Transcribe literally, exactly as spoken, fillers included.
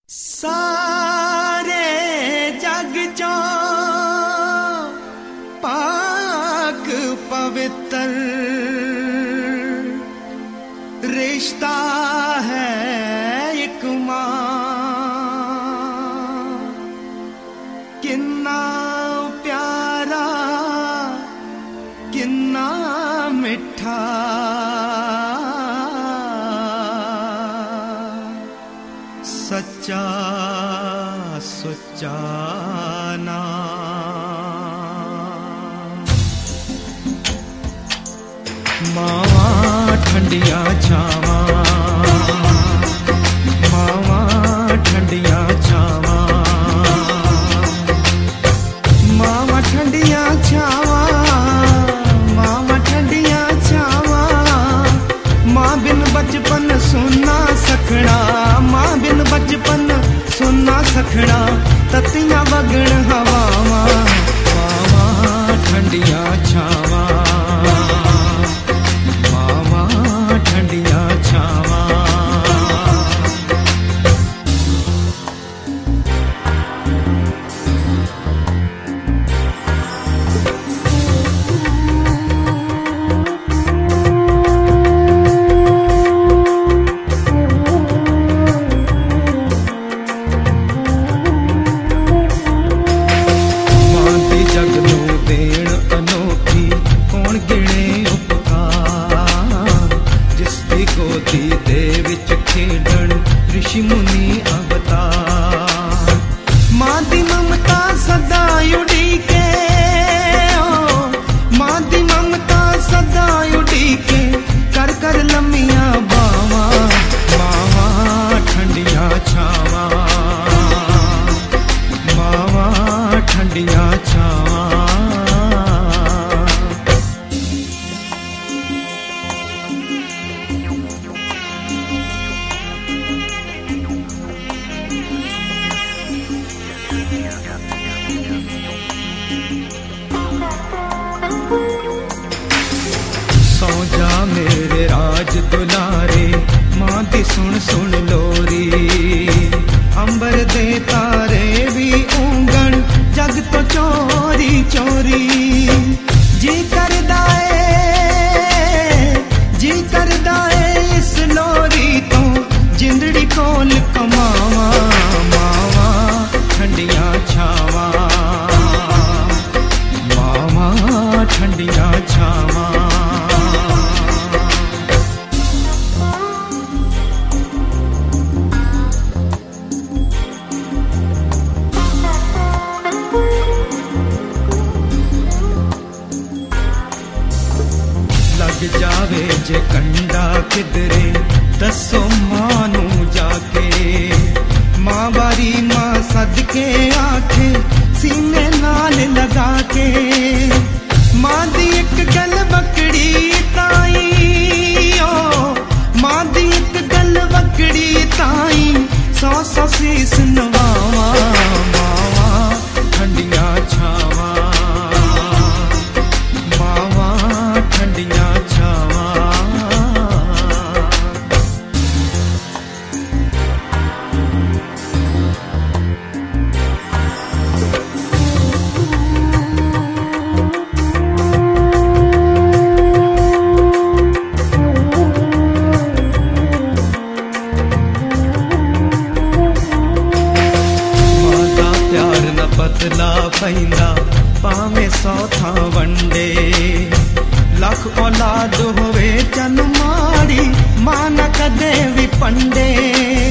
सारे जग चो पाक पवित्र रिश्ता है एक मां, किन्ना प्यारा किन्ना मिठा सच्चा सुच्चा नाम। मावा ठंडिया छावा, मावा ठंडिया छावा, मावा ठंडिया छावा, मावा ठंडिया छावा। माँ बिन बचपन सुना सखना, माँ बिन बचपन सुना सखना। ततियां वगण हवावा, मावा ठंडिया छावा, मावा ठंडिया छावा। ऋषि मुनि अवतार, माँ दी ममता सदा उड़ीके, माँ दी ममता सदा उड़ीके। कर कर लम्मिया बावा, मावा ठंडिया छावा, मावा ठंडिया छावा। सौ जा मेरे राज दुलारे, माँ दी सुन सुन लोरी। अंबर दे तारे भी ऊंगण जग तो चोरी चोरी। जी करदा ए, जी करदा ए इस लोरी तो जिंदड़ी कोल कमावा। मावा ठंडिया छावा, मावा ठंडिया छावा। लग जावे जे कंडा किधरे, दसो मां नू जाके। मां बारी मां सदके आखे, सीने नाल लगा के। मां दी एक गल बकड़ी ताई, ओ मां दी एक गल बकड़ी ताई। सौ सौ शीस नवावा, मावा ठंडिया छावा, मावा ठंडिया छावा। बदला पैंदा पावे सौ था वंडे। लख औलाद होवे जन माड़ी, मां न कदे भी पंडे।